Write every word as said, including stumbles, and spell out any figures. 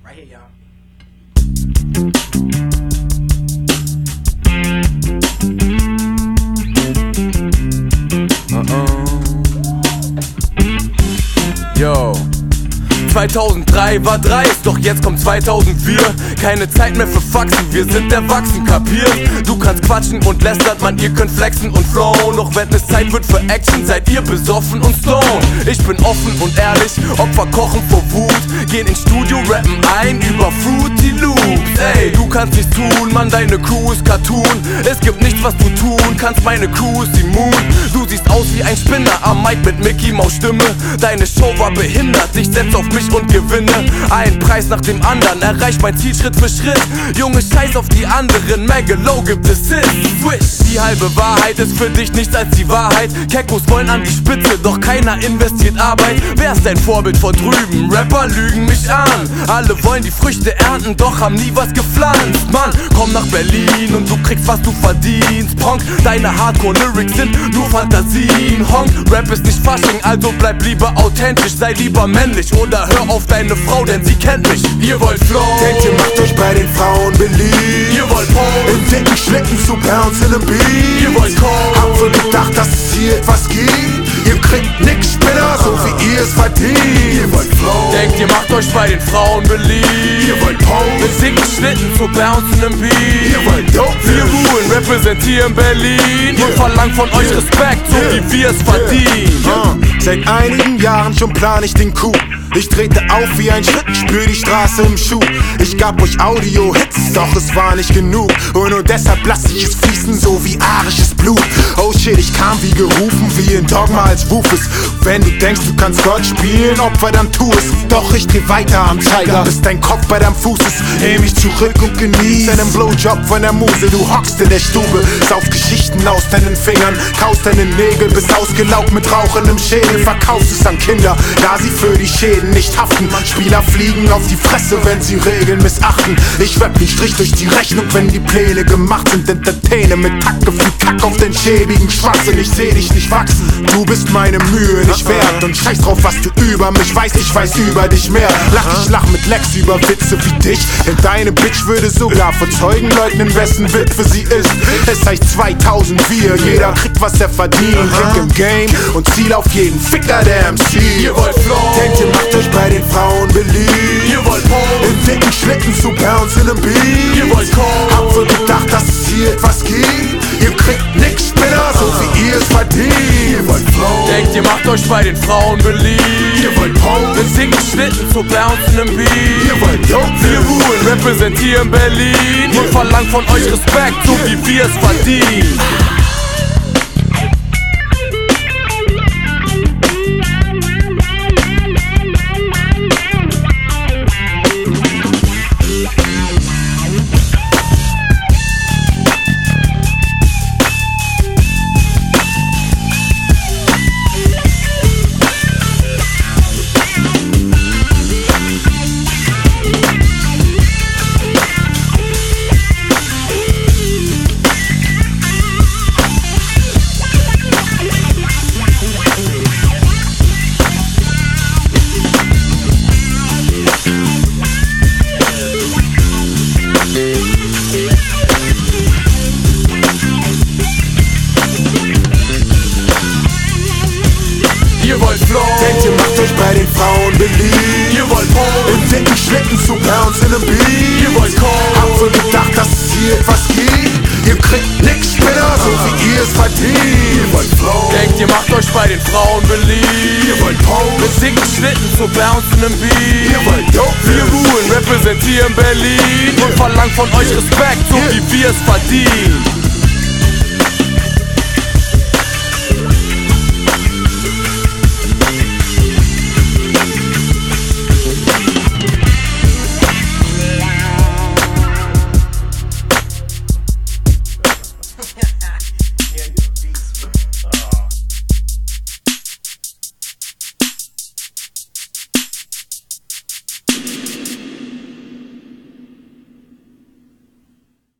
Right here, y'all. Yo, zweitausenddrei war dreist, doch jetzt kommt zweitausendvier. Keine Zeit mehr für Faxen, wir sind erwachsen, kapiert? Du kannst quatschen und lästert man, ihr könnt flexen und flown. Doch wenn es Zeit wird für Action, seid ihr besoffen und stone. Ich bin offen und ehrlich, Opfer kochen vor Wut. Gehen ins Studio, rappen ein über Fruity Loops. Ey, du kannst nichts tun, Mann, deine Crew ist Cartoon. Es gibt nichts, was du tun kannst, meine Crew ist immun. Du siehst aus wie ein Spinner am Mic mit Mickey Maus Stimme. Deine Show war behindert, ich setz auf mich und gewinne. Ein Preis nach dem anderen, erreich mein Ziel Schritt für Schritt. Junge, scheiß auf die anderen, Megalo gibt es Hits. Switch, die halbe Wahrheit ist für dich nichts als die Wahrheit. Keckos wollen an die Spitze, doch keiner investiert Arbeit. Wer ist dein Vorbild vor drüben? Rapper lügen mich an. Alle wollen die Früchte ernten, doch haben nie was gepflanzt. Mann, komm nach Berlin und du kriegst, was du verdienst. Punk, deine Hardcore-Lyrics sind nur Fantasien. Honk, Rap ist nicht Fasching, also bleib lieber authentisch. Sei lieber männlich oder hör auf deine Frau, denn sie kennt mich. Ihr wollt Flow, denkt ihr macht euch bei den Frauen beliebt. Ihr wollt Pose, in dicken Schlitten zu Bounce in einem Beat. Ihr wollt Code, habt ihr gedacht, dass es hier etwas gibt? Ihr kriegt nix Spinner, so wie ihr es verdient. Ihr wollt Flow, denkt ihr macht euch bei den Frauen beliebt. Ihr wollt Pose, mit dicken Schlitten zu Bounce in einem Beat. Ihr wollt Dope, wir ruhen, repräsentieren Berlin yeah. und verlangen von euch Respekt, so yeah. wie wir es yeah. verdienen. Uh, seit einigen Jahren schon plan ich den Coup. Ich drehte auf wie ein Schritt, spür die Straße im Schuh. Ich gab euch Audio-Hits, doch es war nicht genug. Und nur deshalb lass ich es fließen, so wie arisches Blut. Oh shit, ich kam wie gerufen, wie in Dogma als Rufus. Wenn du denkst, du kannst Gott spielen, Opfer, dann tu es. Doch ich dreh weiter am Zeiger, bis dein Kopf bei deinem Fuß ist. Nehm mich zurück und genieß einen Blowjob von der Muse. Du hockst in der Stube, saufst Geschichten aus deinen Fingern, kaust deine Nägel, bist ausgelaugt mit rauchendem Schädel. Verkaufst es an Kinder, da sie für die Schäden nicht haften. Spieler fliegen auf die Fresse, wenn sie Regeln missachten. Ich rapp den Strich durch die Rechnung, wenn die Pläne gemacht sind. Entertaine mit Taktgefühl, Kack auf den schäbigen Schwachsinn. Ich seh dich nicht wachsen, du bist meine Mühe nicht wert. Und scheiß drauf, was du über mich weißt, ich weiß über dich mehr. Lach, ich lach mit Lex über Witze wie dich, denn deine Bitch würde sogar vor Zeugen leugnen, wessen Witwe sie ist. Es heißt zweitausendvier, jeder kriegt, was er verdient. Klick im Game und ziel auf jeden Ficker, der M C. Ihr wollt Flow, denkt ihr macht euch bei den Frauen beliebt. Ihr wollt Pose, in dicken Schlitten zu Bounce in einem Beat. Ihr wollt Code, habt ihr gedacht, dass es hier etwas gibt? Ihr kriegt nix Spinner, so wie ihr es verdient. Ihr wollt Flow, denkt ihr macht euch bei den Frauen beliebt. Ihr wollt Pose, in dicken Schlitten zu Bounce in einem Beat. Ihr wollt Dope, wir ruhen, repräsentieren Berlin yeah. und verlangen von euch Respekt, so yeah. wie wir es verdienen. Ihr wollt Flow, denkt ihr macht euch bei den Frauen beliebt. Ihr wollt Pose, in dicken Schlitten zu Bounce in einem Beat. Ihr wollt Code, habt ihr gedacht, dass es hier etwas gibt? Ihr kriegt nix Spinner, so wie ihr es verdient. Ihr wollt Flow, denkt ihr macht euch bei den Frauen beliebt. Ihr wollt Pose, mit dicken Schlitten zu Bounce in einem Beat. Ihr wollt Dope, wir ruhen, repräsentieren Berlin yeah. und verlangen von euch Respekt, so yeah. wie wir es verdienen.